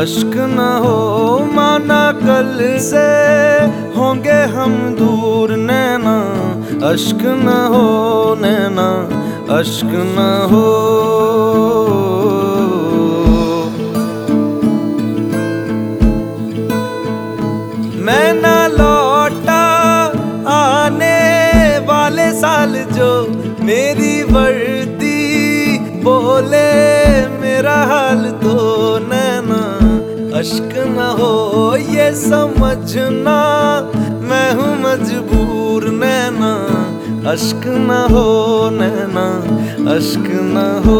अश्क न हो माना कल से होंगे हम दूर नैना, अश्क न हो नैना, अश्क न हो। मैं ना लौटा आने वाले साल जो मेरी वर्दी बोले मेरा हाल तो नैना, अश्क न हो ये समझना मैं हूँ मजबूर नैना, अश्क न हो नैना, अश्क न हो।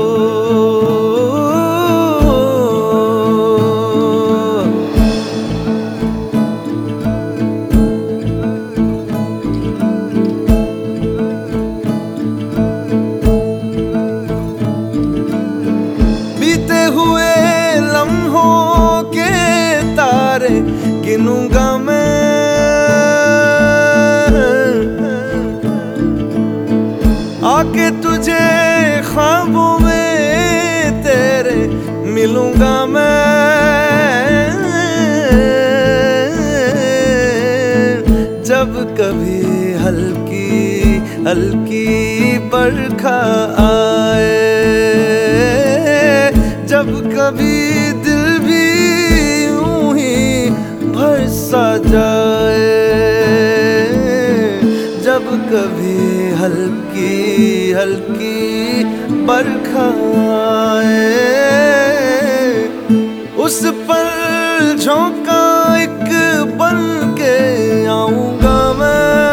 बीते हुए लम्हों के तारे गिनूंगा मैं, आके तुझे ख्वाबों में तेरे मिलूंगा मैं। जब कभी हल्की हल्की बरखा आए, जब कभी दिल भी यूं ही भर सा जाए, जब कभी हल्की हल्की बरखा आए, उस पर झोंका एक बन के आऊंगा मैं,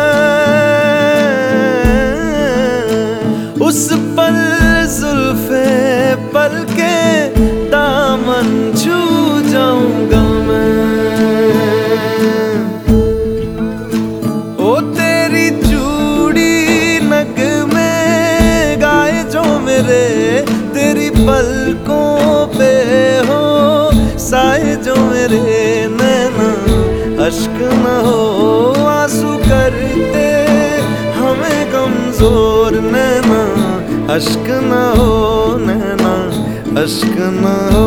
उस पल जुल्फे पल के दामन छू जाऊंगा मैं। ओ तेरी चूड़ी नग में गाए जो मेरे, तेरी पलकों पे हो साए जो मेरे नैना, अश्क न हो आंसू करते हमें कमजोर नैना, अश्क न हो नैना, अश्क न हो।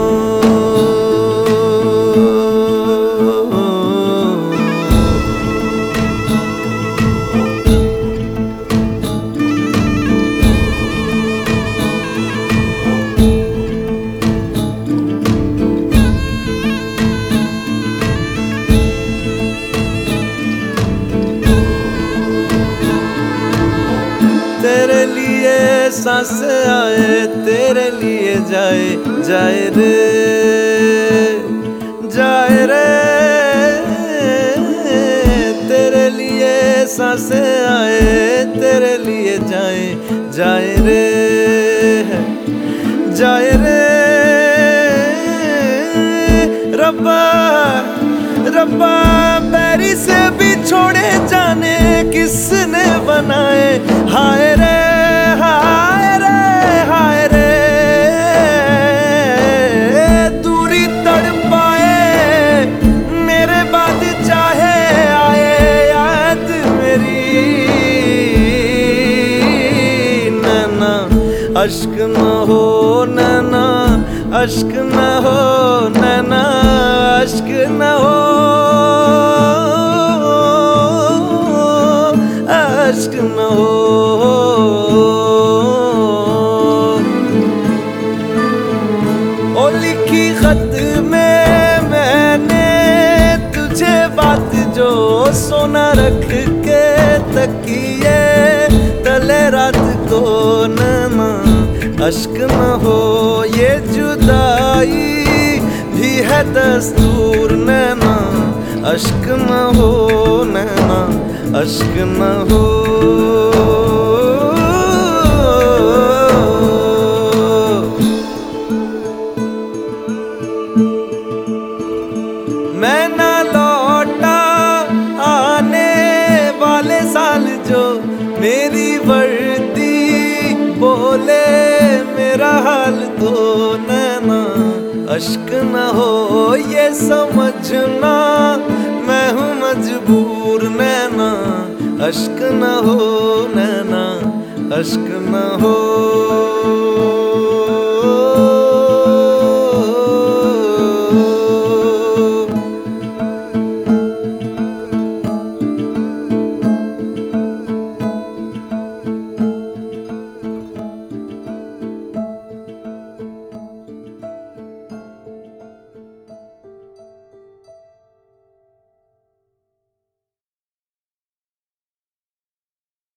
तेरे लिए सांसें आए, तेरे लिए जाए जाए रे, जाए रे। तेरे लिए सांसें आए, तेरे लिए जाए जाए रे, जाए रे। रब्बा रब्बा बैरी से भी छोड़े जाने किसने बनाए, हाय रे हाय रे हाय रे। दूरी तड़पाए मेरे बाद चाहे आए याद मेरी नैना, अश्क न हो नैना, अश्क न हो नैना, अश्क न हो, अश्क न हो। ओ लिखी खत में मैंने तुझे बात जो सोना रख के तकिए तले रात को नैना, अश्क न हो ये जुदाई भी है दस्तूर नैना, अश्क न हो नैना, अश्क न हो। मैं ना लौटा आने वाले साल जो मेरी वर्दी बोले मेरा हाल तो नैना, अश्क न हो ये समझना मैं हूँ मजबूर नैना, अश्क न हो नैना, अश्क न हो।